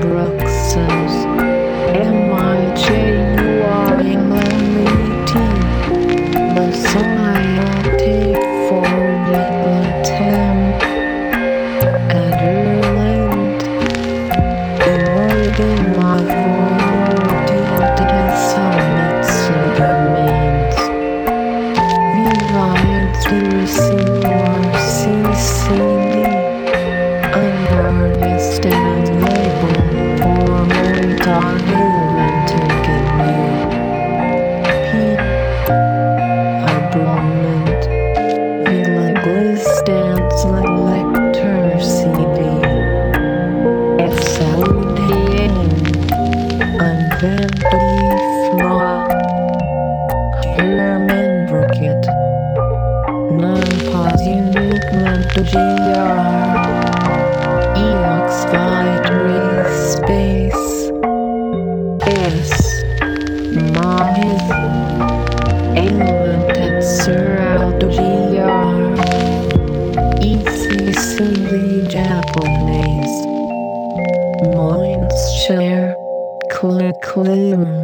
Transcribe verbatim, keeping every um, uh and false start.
Bruxelles. M I J U R England T. Messiah take for Latam. Adderland. Avoiding my void summits remains. Vivides to receive or C C D. Unharnessed and labeled for more target to get me. Pete Abroment Villa Glistance Lecter C D. S L D N Unvented Flaw German Rocket Non-pause unique mental G R Eoxide race space S Mahiz Element at Surround G R E C C Japanese Moins share Click Lim